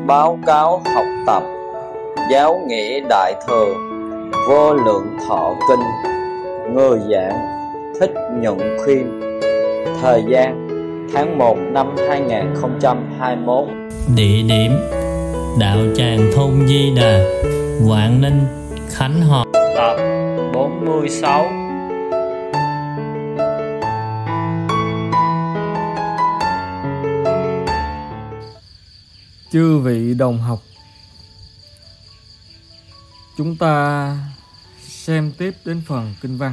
báo cáo học tập giáo nghĩa đại thừa Vô Lượng Thọ Kinh. Người giảng Thích Nhuận Khuyên. Thời gian tháng 1 năm 2021. Địa điểm đạo tràng thôn Di Đà, Vạn Ninh, Khánh Hòa. Tập 46. Chư vị đồng học, chúng ta xem tiếp đến phần kinh văn.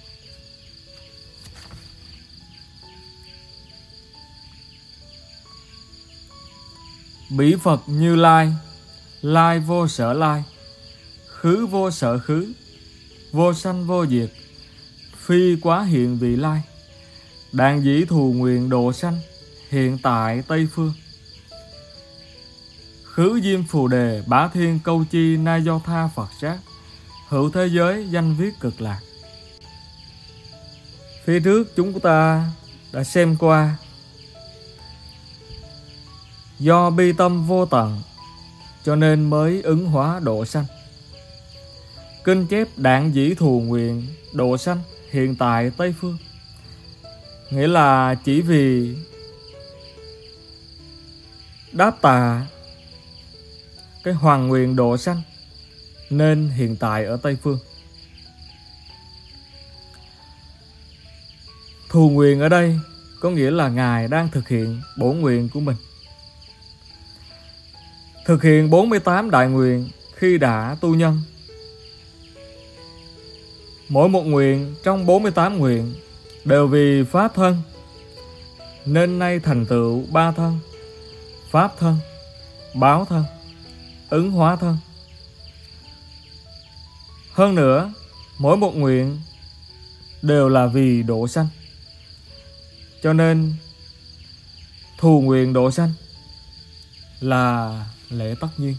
Bỉ Phật Như Lai, lai vô sở lai, khứ vô sở khứ, vô sanh vô diệt, phi quá hiện vị lai, đàn dĩ thù nguyện độ sanh, hiện tại Tây Phương. Khứ diêm phù đề bá thiên câu chi na do tha Phật sát, hữu thế giới danh viết cực lạc. Phía trước chúng ta đã xem qua do bi tâm vô tận cho nên mới ứng hóa độ sanh. Kinh chép đạn dĩ thù nguyện độ sanh hiện tại Tây Phương, nghĩa là chỉ vì đáp tạ cái hoàng nguyện độ sanh nên hiện tại ở Tây Phương. Thù nguyện ở đây có nghĩa là Ngài đang thực hiện bổn nguyện của mình, thực hiện 48 đại nguyện khi đã tu nhân. Mỗi một nguyện trong 48 nguyện đều vì Pháp thân, nên nay thành tựu 3 thân: Pháp thân, báo thân, ứng hóa thân. Hơn nữa, mỗi một nguyện đều là vì độ sanh, cho nên thù nguyện độ sanh là lẽ tất nhiên.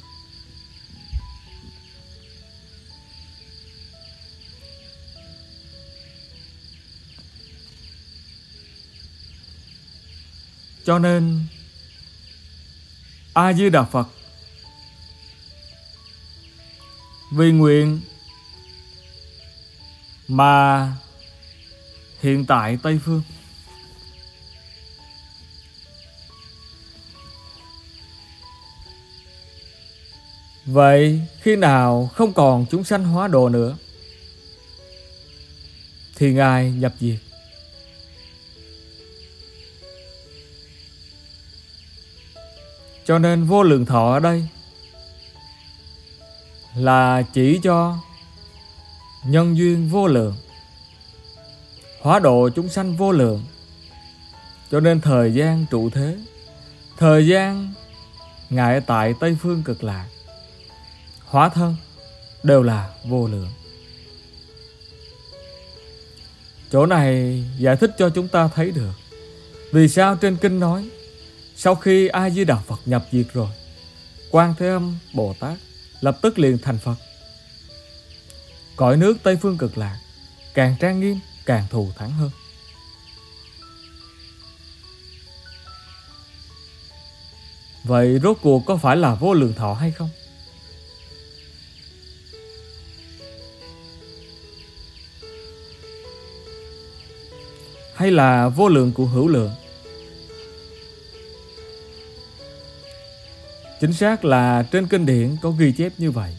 Cho nên A Di Đà Phật vì nguyện mà hiện tại Tây Phương. Vậy khi nào không còn chúng sanh hóa độ nữa thì Ngài nhập diệt. Cho nên vô lượng thọ ở đây là chỉ cho nhân duyên vô lượng, hóa độ chúng sanh vô lượng. Cho nên thời gian trụ thế, thời gian Ngài tại Tây Phương Cực Lạc, hóa thân đều là vô lượng. Chỗ này giải thích cho chúng ta thấy được vì sao trên kinh nói sau khi A Di Đà Phật nhập diệt rồi, Quan Thế Âm Bồ Tát lập tức liền thành Phật. Cõi nước Tây Phương Cực Lạc càng trang nghiêm, càng thù thắng hơn. Vậy rốt cuộc có phải là vô lượng thọ hay không? Hay là vô lượng của hữu lượng? Chính xác là trên kinh điển có ghi chép như vậy.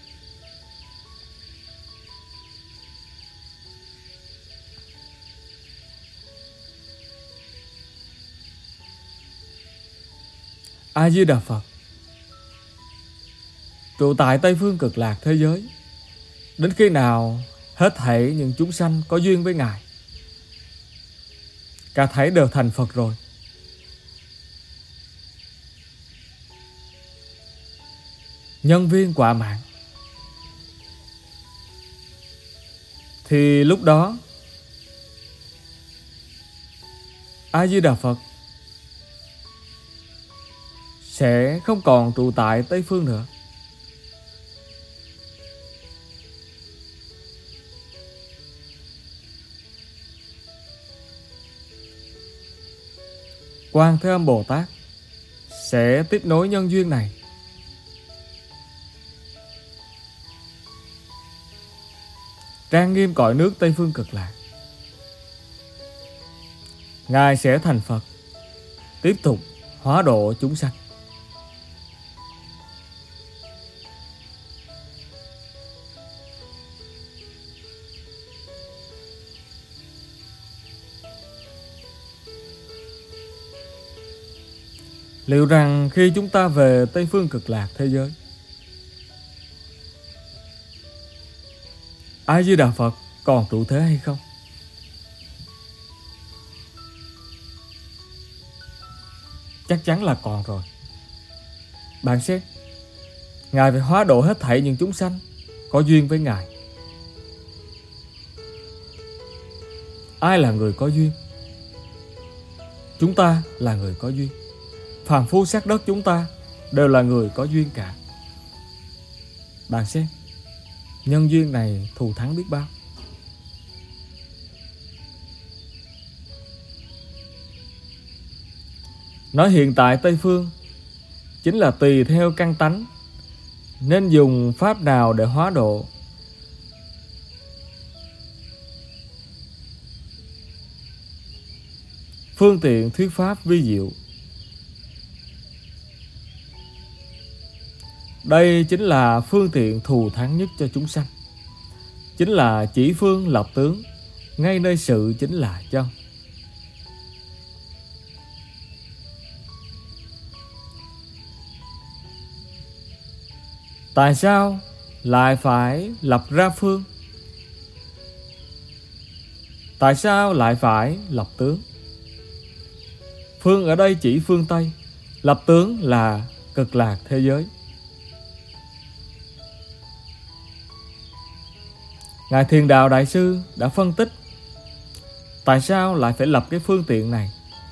A Di Đà Phật trụ tại Tây Phương Cực Lạc thế giới đến khi nào hết thảy những chúng sanh có duyên với Ngài cả thảy đều thành Phật rồi, nhân viên quả mạng, thì lúc đó A Di Đà Phật sẽ không còn trụ tại Tây Phương nữa. Quan Thế Âm Bồ Tát sẽ tiếp nối nhân duyên này trang nghiêm cõi nước Tây Phương Cực Lạc. Ngài sẽ thành Phật, tiếp tục hóa độ chúng sanh. Liệu rằng khi chúng ta về Tây Phương Cực Lạc thế giới, A Di Đà Phật còn trụ thế hay không? Chắc chắn là còn rồi. Bạn xem, Ngài phải hóa độ hết thảy những chúng sanh có duyên với Ngài. Ai là người có duyên? Chúng ta là người có duyên. Phàm phu sát đất chúng ta đều là người có duyên cả. Bạn xem, nhân duyên này thù thắng biết bao. Nói hiện tại Tây Phương chính là tùy theo căn tánh, nên dùng pháp nào để hóa độ. Phương tiện thuyết pháp vi diệu. Đây chính là phương tiện thù thắng nhất cho chúng sanh, chính là chỉ phương lập tướng, ngay nơi sự chính là chân. Tại sao lại phải lập ra phương? Tại sao lại phải lập tướng? Phương ở đây chỉ phương Tây, lập tướng là cực lạc thế giới. Ngài Thiền Đạo Đại Sư đã phân tích tại sao lại phải lập cái phương tiện này.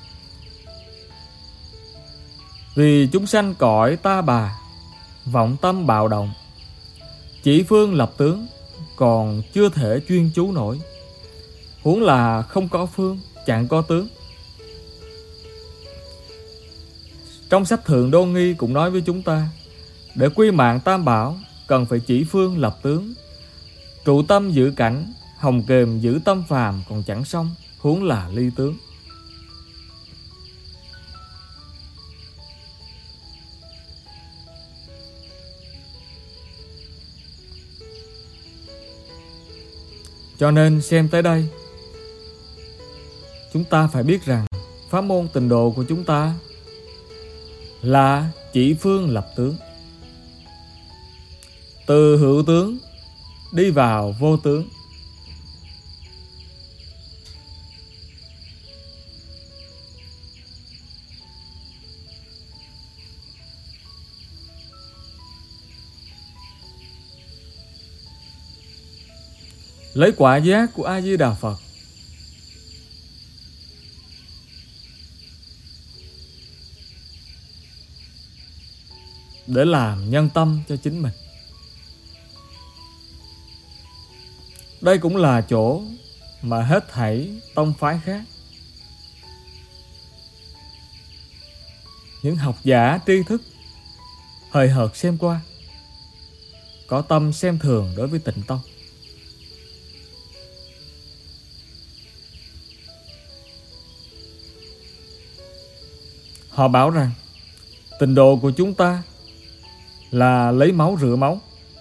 Vì chúng sanh cõi ta bà vọng tâm bạo động, chỉ phương lập tướng còn chưa thể chuyên chú nổi, huống là không có phương chẳng có tướng. Trong sách Thượng Đô Nghi cũng nói với chúng ta, để quy mạng tam bảo cần phải chỉ phương lập tướng, trụ tâm giữ cảnh, hồng kềm giữ tâm phàm còn chẳng xong, huống là ly tướng. Cho nên xem tới đây, chúng ta phải biết rằng pháp môn tịnh độ của chúng ta là chỉ phương lập tướng, từ hữu tướng đi vào vô tướng. Lấy quả giác của A Di Đà Phật để làm nhân tâm cho chính mình. Đây cũng là chỗ mà hết thảy tông phái khác, những học giả tri thức hời hợt xem qua, có tâm xem thường đối với Tịnh Tông. Họ bảo rằng tịnh độ của chúng ta là lấy máu rửa máu.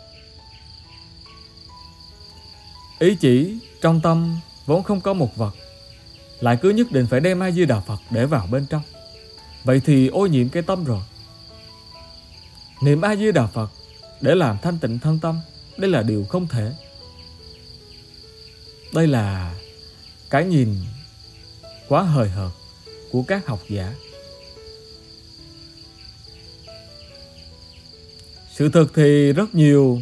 Ý chỉ trong tâm vốn không có một vật, lại cứ nhất định phải đem A Di Đà Phật để vào bên trong. Vậy thì ô nhiễm cái tâm rồi. Niệm A Di Đà Phật để làm thanh tịnh thân tâm, đây là điều không thể. Đây là cái nhìn quá hời hợt của các học giả. Sự thực thì rất nhiều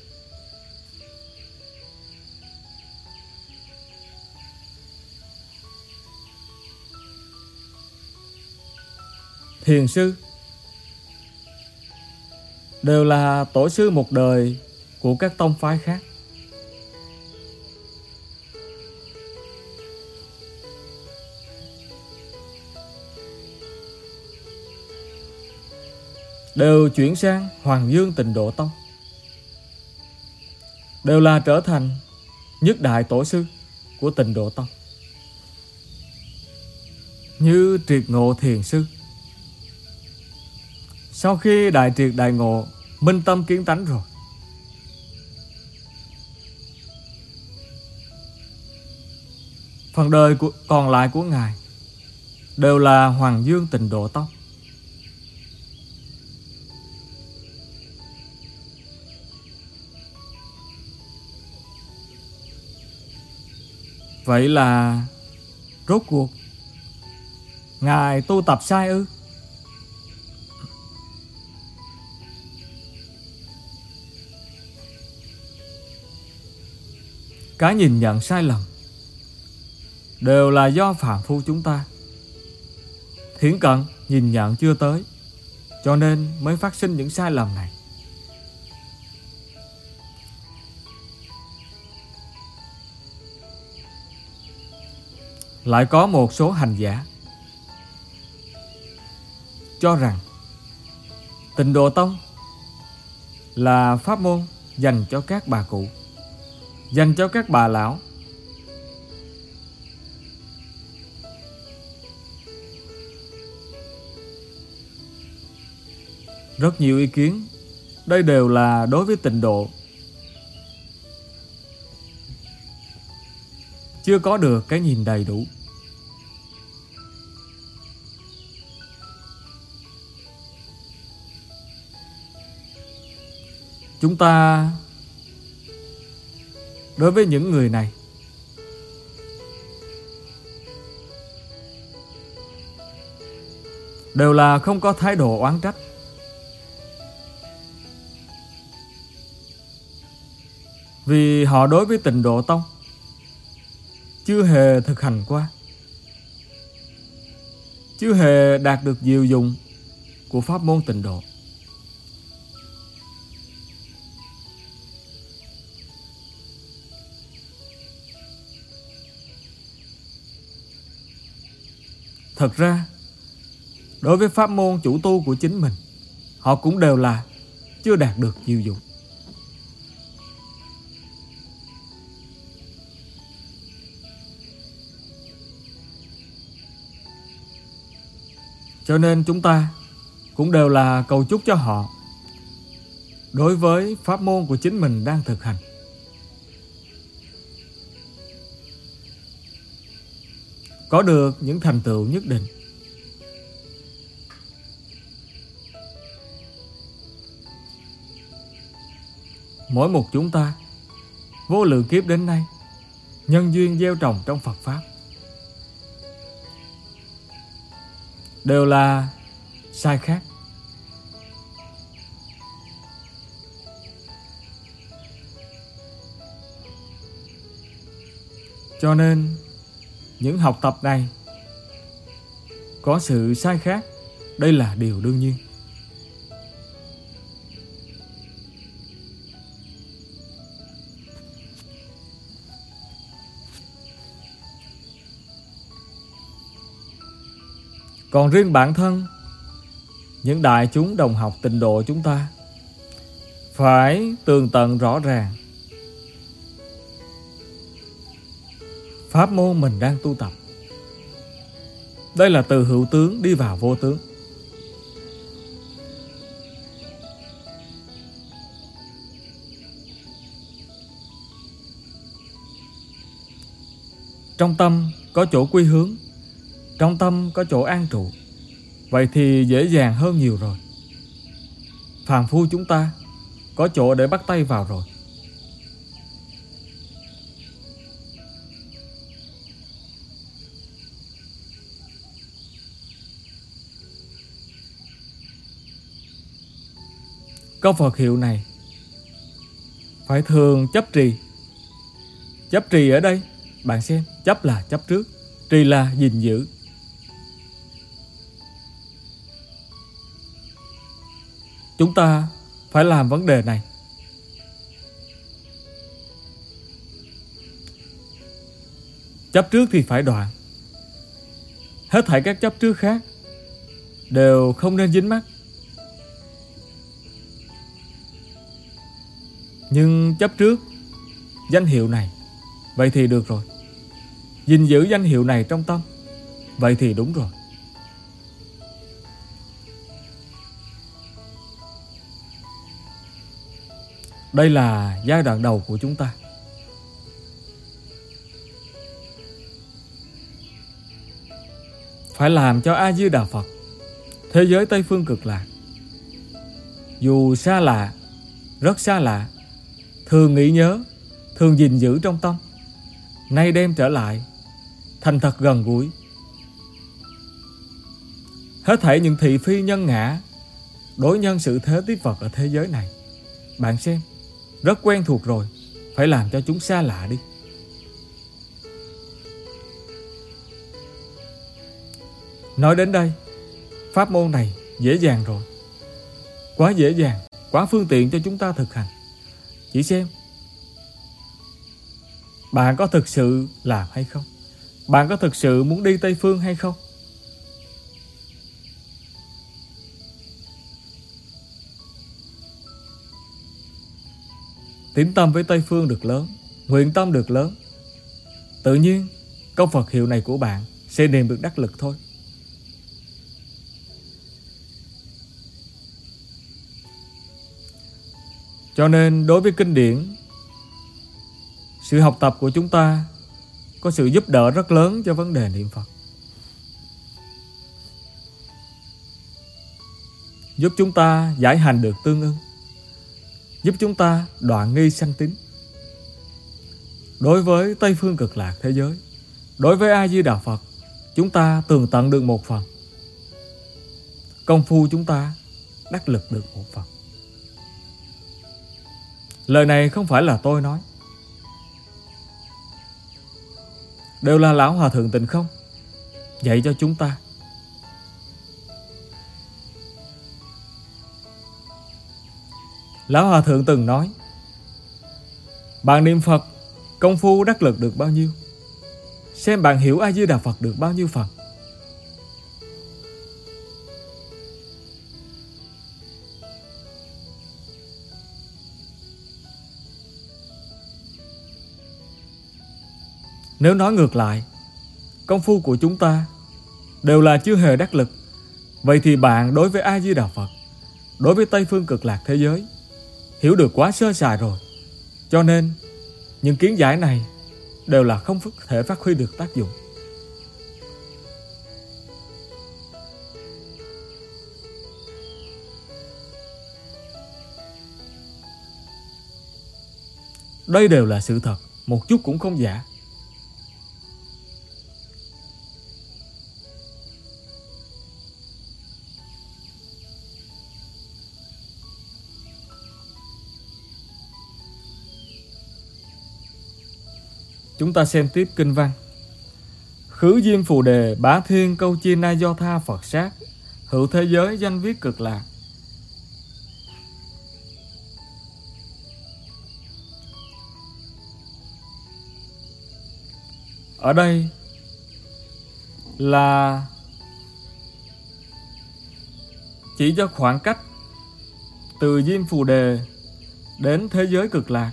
thiền sư đều là tổ sư một đời của các tông phái khác. Đều chuyển sang Hoàng Dương Tịnh Độ Tông, đều là trở thành nhất đại tổ sư của Tịnh Độ Tông, như Triệt Ngộ Thiền Sư. Sau khi đại triệt đại ngộ, minh tâm kiến tánh rồi, phần đời còn lại của Ngài đều là Hoàng Dương Tịnh Độ Tông. Vậy là rốt cuộc Ngài tu tập sai ư? Cái nhìn nhận sai lầm đều là do phàm phu chúng ta thiển cận nhìn nhận chưa tới, cho nên mới phát sinh những sai lầm này. Lại có một số hành giả cho rằng Tịnh Độ Tông là pháp môn dành cho các bà cụ, dành cho các bà lão. Rất nhiều ý kiến, đây đều là đối với tịnh độ, chưa có được cái nhìn đầy đủ. Chúng ta đối với những người này đều là không có thái độ oán trách, vì họ đối với Tịnh Độ Tông chưa hề thực hành qua, chưa hề đạt được diệu dụng của pháp môn tịnh độ. Thật ra, đối với pháp môn chủ tu của chính mình, họ cũng đều là chưa đạt được diệu dụng. Cho nên chúng ta cũng đều là cầu chúc cho họ đối với pháp môn của chính mình đang thực hành có được những thành tựu nhất định. Mỗi một chúng ta vô lượng kiếp đến nay nhân duyên gieo trồng trong Phật Pháp đều là sai khác. Cho nên những học tập này có sự sai khác, đây là điều đương nhiên. Còn riêng bản thân những đại chúng đồng học tịnh độ chúng ta phải tường tận rõ ràng pháp môn mình đang tu tập. Đây là từ hữu tướng đi vào vô tướng. Trong tâm có chỗ quy hướng, trong tâm có chỗ an trụ, vậy thì dễ dàng hơn nhiều rồi. Phàm phu chúng ta có chỗ để bắt tay vào rồi. Câu Phật hiệu này phải thường chấp trì. Chấp trì ở đây, bạn xem, chấp là chấp trước, trì là gìn giữ. Chúng ta phải làm vấn đề này. Chấp trước thì phải đoạn. Hết thảy các chấp trước khác đều không nên dính mắc. Nhưng chấp trước danh hiệu này Vậy thì được rồi. Gìn giữ danh hiệu này trong tâm. Vậy thì đúng rồi. Đây là giai đoạn đầu của chúng ta. Phải làm cho A Di Đà Phật, thế giới Tây Phương Cực Lạc, dù xa lạ, rất xa lạ, thường nghĩ nhớ, thường gìn giữ trong tâm, nay đem trở lại, thành thật gần gũi. Hết thảy những thị phi nhân ngã, đối nhân sự thế tiếp vật ở thế giới này, bạn xem, rất quen thuộc rồi, phải làm cho chúng xa lạ đi. Nói đến đây, pháp môn này dễ dàng rồi. Quá dễ dàng, quá phương tiện cho chúng ta thực hành. Chỉ xem, bạn có thực sự làm hay không? Bạn có thực sự muốn đi Tây Phương hay không? Tín tâm với Tây Phương được lớn, nguyện tâm được lớn, tự nhiên công Phật hiệu này của bạn sẽ niệm được đắc lực thôi. Cho nên đối với kinh điển, sự học tập của chúng ta có sự giúp đỡ rất lớn cho vấn đề niệm Phật. Giúp chúng ta giải hành được tương ưng, giúp chúng ta đoạn nghi sanh tín. Đối với Tây Phương Cực Lạc thế giới, đối với A Di Đà Phật, chúng ta tường tận được một phần. Công phu chúng ta đắc lực được một phần. Lời này không phải là tôi nói, đều là Lão Hòa Thượng Tịnh Không dạy cho chúng ta. Lão Hòa Thượng từng nói, bạn niệm Phật, công phu đắc lực được bao nhiêu, xem bạn hiểu A Di Đà Phật được bao nhiêu phần. Nếu nói ngược lại, công phu của chúng ta đều là chưa hề đắc lực, vậy thì bạn đối với A Di Đà Phật, đối với Tây Phương Cực Lạc thế giới, hiểu được quá sơ sài rồi. Cho nên những kiến giải này đều là không thể phát huy được tác dụng. Đây đều là sự thật, một chút cũng không giả. Chúng ta xem tiếp kinh văn. Khứ Diêm Phù Đề Bá Thiên Câu Chi Na Do Tha Phật Sát, hữu thế giới danh viết Cực Lạc. Ở đây là chỉ cho khoảng cách từ Diêm Phù Đề đến thế giới Cực Lạc.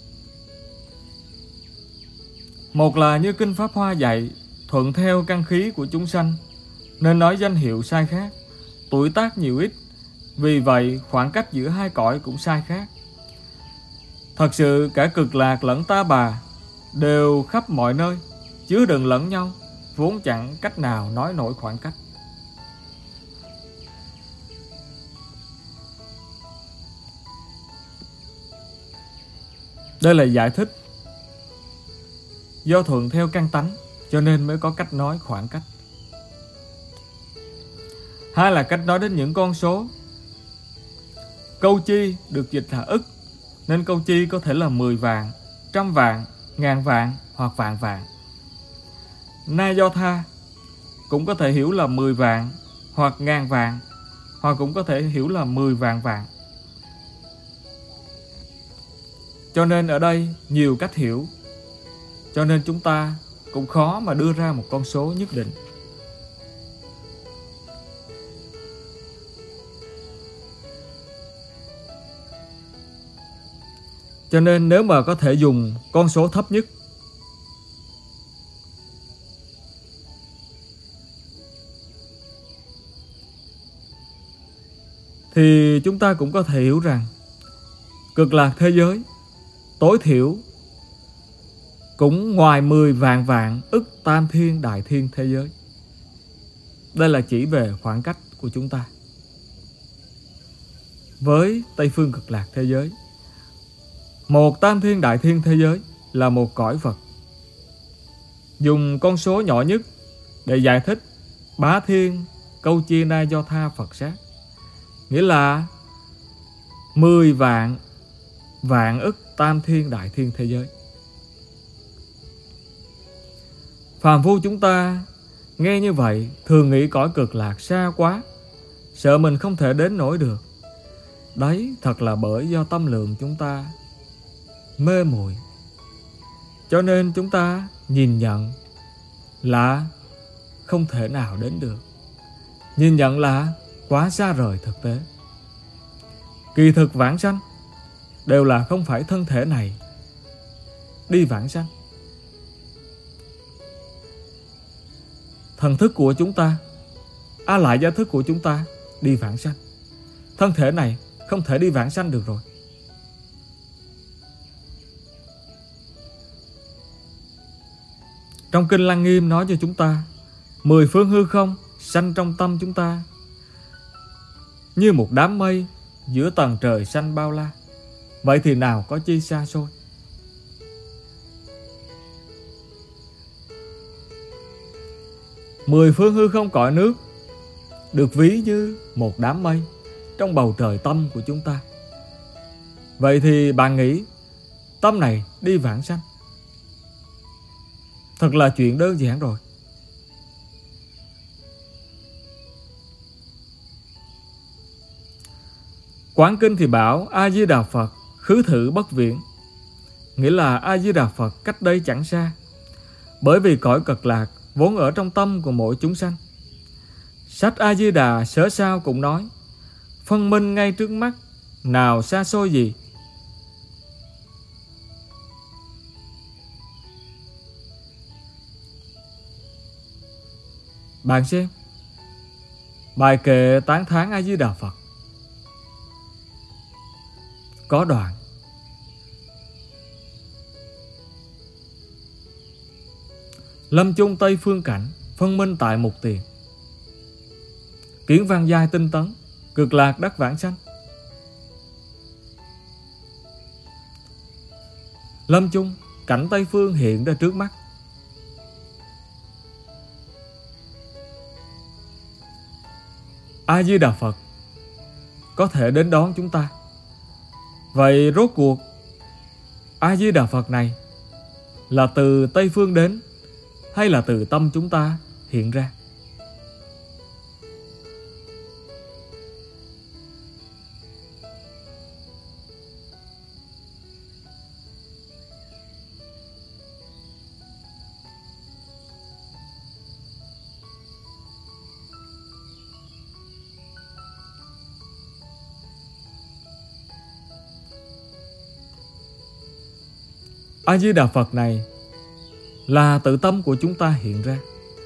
Một là như Kinh Pháp Hoa dạy, thuận theo căn khí của chúng sanh, nên nói danh hiệu sai khác, tuổi tác nhiều ít, vì vậy khoảng cách giữa hai cõi cũng sai khác. Thật sự cả Cực Lạc lẫn Ta Bà đều khắp mọi nơi, chứa đựng lẫn nhau, vốn chẳng cách nào nói nổi khoảng cách. Đây là giải thích. Do thuận theo căn tánh cho nên mới có cách nói khoảng cách. Hai là cách nói đến những con số. Câu chi được dịch là ức, nên câu chi có thể là 10 vạn, 100 vạn, 1000 vạn hoặc vạn vạn. Na Do Tha cũng có thể hiểu là 10 vạn hoặc 1000 vạn, hoặc cũng có thể hiểu là 10 vạn vạn. Cho nên ở đây nhiều cách hiểu, cho nên chúng ta cũng khó mà đưa ra một con số nhất định. Cho nên nếu mà có thể dùng con số thấp nhất thì chúng ta cũng có thể hiểu rằng cực lạc thế giới tối thiểu cũng ngoài 10 vạn vạn ức tam thiên đại thiên thế giới. Đây là chỉ về khoảng cách của chúng ta với Tây phương cực lạc thế giới. Một tam thiên đại thiên thế giới là một cõi Phật. Dùng con số nhỏ nhất để giải thích bá thiên câu chia na do tha Phật sát, nghĩa là 10 vạn vạn ức tam thiên đại thiên thế giới. Phàm phu chúng ta nghe như vậy thường nghĩ cõi cực lạc xa quá, sợ mình không thể đến nổi được. Đấy thật là bởi do tâm lượng chúng ta mê muội, cho nên chúng ta nhìn nhận là không thể nào đến được, nhìn nhận là quá xa rời thực tế. Kỳ thực vãng sanh đều là không phải thân thể này đi vãng sanh. Thần thức của chúng ta, a lại gia thức của chúng ta đi vãng sanh. Thân thể này không thể đi vãng sanh được rồi. Trong Kinh Lăng Nghiêm nói cho chúng ta 10 phương hư không sanh trong tâm chúng ta, như một đám mây giữa tầng trời xanh bao la. Vậy thì nào có chi xa xôi. 10 phương hư không cõi nước được ví như một đám mây trong bầu trời tâm của chúng ta. Vậy thì bạn nghĩ tâm này đi vãng sanh thật là chuyện đơn giản rồi. Quán Kinh thì bảo A Di Đà Phật khứ thử bất viễn, nghĩa là A Di Đà Phật cách đây chẳng xa. Bởi vì cõi cực lạc vốn ở trong tâm của mỗi chúng sanh. Sách A Di Đà sớ sao cũng nói phân minh ngay trước mắt, nào xa xôi gì. Bạn xem bài kệ tán thán A Di Đà Phật có đoạn: lâm chung Tây phương cảnh, phân minh tại mục tiền, kiến văn giai tinh tấn, cực lạc đắc vãng sanh. Lâm chung, cảnh Tây phương hiện ra trước mắt. A Di Đà Phật có thể đến đón chúng ta. Vậy rốt cuộc A Di Đà Phật này là từ Tây phương đến hay là từ tâm chúng ta hiện ra? A Di Đà Phật này là tự tâm của chúng ta hiện ra.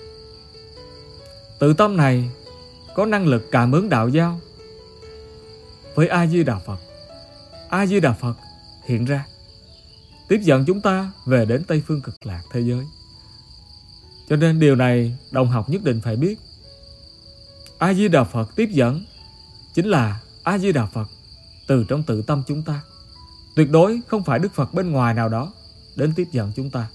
Tự tâm này có năng lực cảm ứng đạo giao với A Di Đà Phật. A Di Đà Phật hiện ra tiếp dẫn chúng ta về đến Tây phương cực lạc thế giới. Cho nên điều này đồng học nhất định phải biết. A Di Đà Phật tiếp dẫn chính là A Di Đà Phật từ trong tự tâm chúng ta. Tuyệt đối không phải Đức Phật bên ngoài nào đó đến tiếp dẫn chúng ta.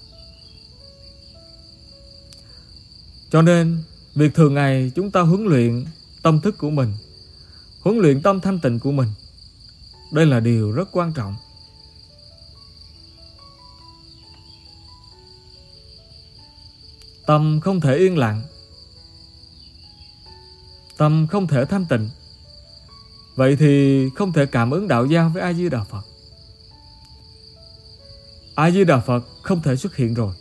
Cho nên việc thường ngày chúng ta huấn luyện tâm thức của mình, huấn luyện tâm thanh tịnh của mình, đây là điều rất quan trọng. Tâm không thể yên lặng, tâm không thể thanh tịnh, vậy thì không thể cảm ứng đạo giao với A Di Đà Phật. A Di Đà Phật không thể xuất hiện rồi.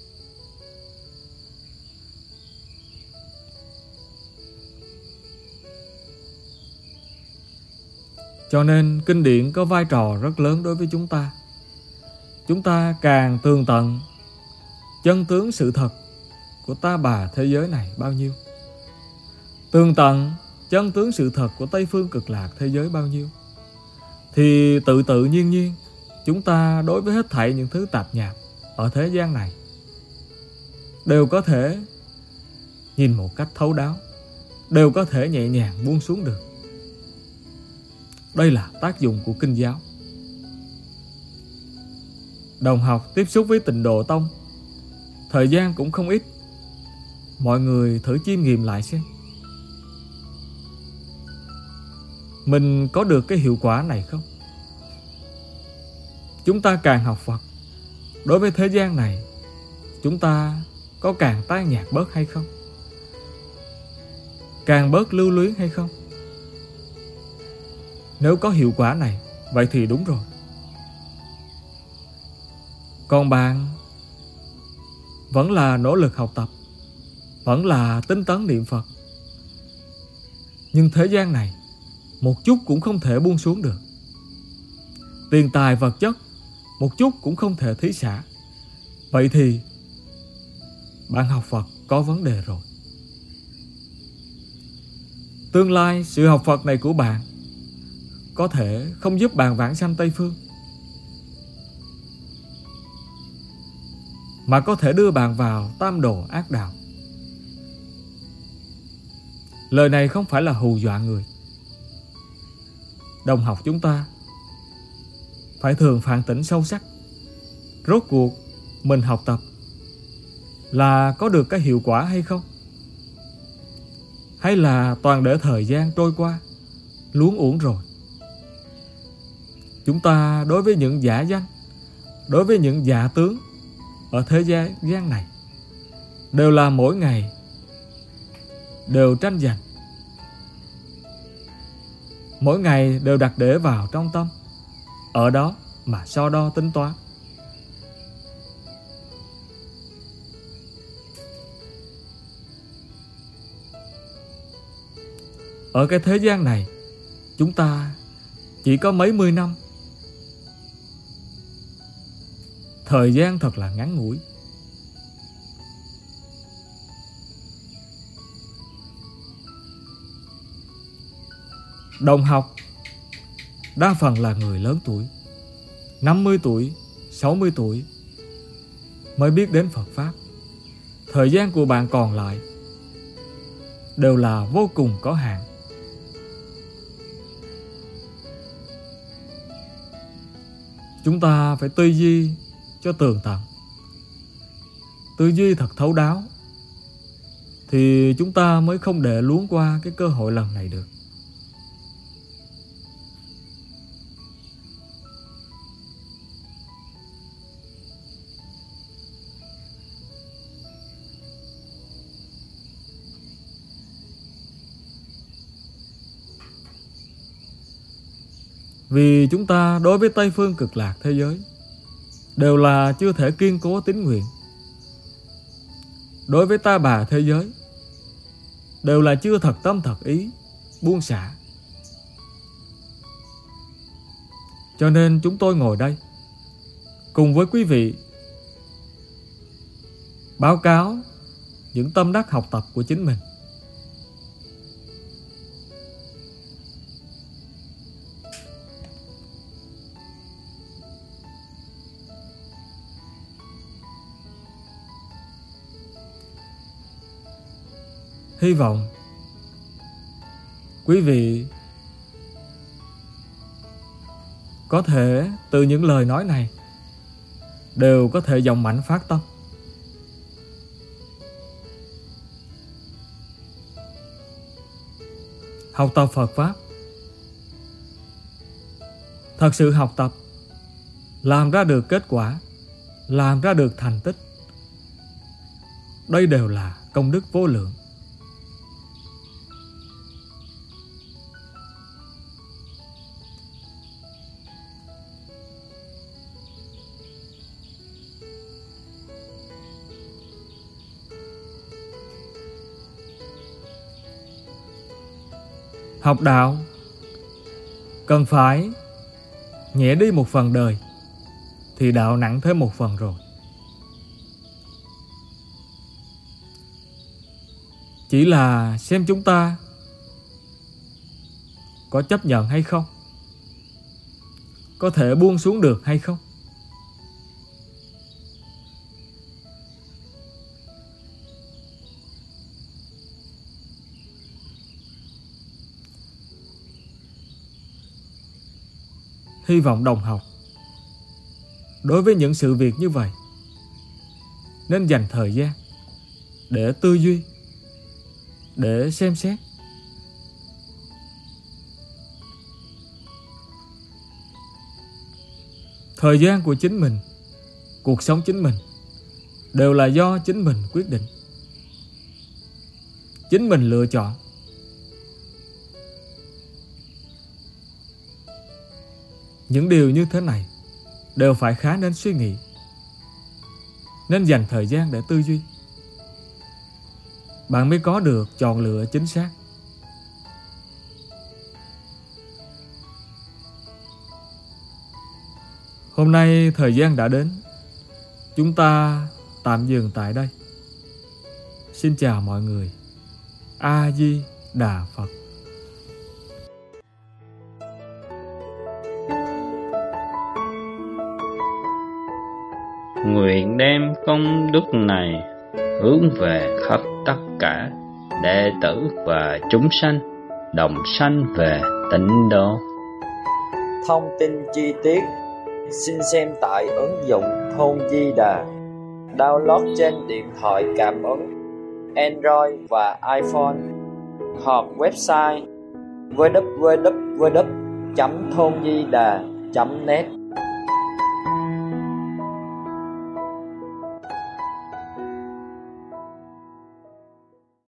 Cho nên kinh điển có vai trò rất lớn đối với chúng ta. Chúng ta càng tường tận chân tướng sự thật của ta bà thế giới này bao nhiêu, tường tận chân tướng sự thật của Tây phương cực lạc thế giới bao nhiêu, thì tự nhiên chúng ta đối với hết thảy những thứ tạp nhạp ở thế gian này đều có thể nhìn một cách thấu đáo, đều có thể nhẹ nhàng buông xuống được. Đây là tác dụng của kinh giáo. Đồng học tiếp xúc với Tịnh Độ Tông thời gian cũng không ít. Mọi người thử chiêm nghiệm lại xem, mình có được cái hiệu quả này không? Chúng ta càng học Phật, đối với thế gian này chúng ta có càng tan nhạt bớt hay không? Càng bớt lưu luyến hay không? Nếu có hiệu quả này, vậy thì đúng rồi. Còn bạn vẫn là nỗ lực học tập, vẫn là tinh tấn niệm Phật, nhưng thế gian này một chút cũng không thể buông xuống được. Tiền tài vật chất một chút cũng không thể thí xả. Vậy thì bạn học Phật có vấn đề rồi. Tương lai sự học Phật này của bạn có thể không giúp bạn vãng sanh Tây phương, mà có thể đưa bạn vào tam đồ ác đạo. Lời này không phải là hù dọa người. Đồng học chúng ta phải thường phản tỉnh sâu sắc. Rốt cuộc mình học tập là có được cái hiệu quả hay không? Hay là toàn để thời gian trôi qua, luống uổng rồi? Chúng ta đối với những giả danh, đối với những giả tướng ở thế gian này đều là mỗi ngày đều tranh giành, mỗi ngày đều đặt để vào trong tâm, ở đó mà so đo tính toán. Ở cái thế gian này chúng ta chỉ có mấy mươi năm, thời gian thật là ngắn ngủi. Đồng học đa phần là người lớn tuổi, 50 tuổi, 60 tuổi mới biết đến Phật Pháp. Thời gian của bạn còn lại đều là vô cùng có hạn. Chúng ta phải tư duy cho tường tận, tư duy thật thấu đáo, thì chúng ta mới không để luống qua cái cơ hội lần này được. Vì chúng ta đối với Tây phương cực lạc thế giới đều là chưa thể kiên cố tín nguyện. Đối với ta bà thế giới đều là chưa thật tâm thật ý buông xả. Cho nên chúng tôi ngồi đây cùng với quý vị báo cáo những tâm đắc học tập của chính mình. Hy vọng quý vị có thể từ những lời nói này đều có thể dòng mãnh phát tâm. Học tập Phật Pháp, thật sự học tập, làm ra được kết quả, làm ra được thành tích, đây đều là công đức vô lượng. Học đạo cần phải nhẹ đi một phần đời, thì đạo nặng thêm một phần rồi. Chỉ là xem chúng ta có chấp nhận hay không? Có thể buông xuống được hay không? Hy vọng đồng học đối với những sự việc như vậy nên dành thời gian để tư duy, để xem xét. Thời gian của chính mình, cuộc sống chính mình đều là do chính mình quyết định, chính mình lựa chọn. Những điều như thế này đều phải khá nên suy nghĩ, nên dành thời gian để tư duy. Bạn mới có được chọn lựa chính xác. Hôm nay thời gian đã đến, chúng ta tạm dừng tại đây. Xin chào mọi người. A Di Đà Phật. Nguyện đem công đức này hướng về khắp tất cả đệ tử và chúng sanh đồng sanh về tịnh độ. Thông tin chi tiết xin xem tại ứng dụng Thôn Di Đà, download trên điện thoại cảm ứng Android và iPhone, hoặc website www.thondida.net.